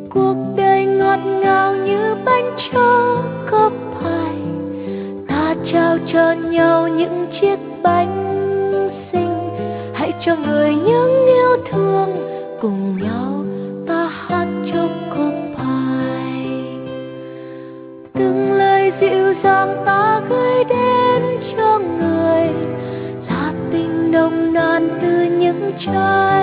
cuộc đời ngọt ngào như bánh cho có phải ta trao cho nhau những chiếc bánh xinh, hãy cho người những yêu thương cùng nhau ta hát cho có phải. Từng lời dịu dàng ta gửi đến cho người là tình nồng nàn từ những trái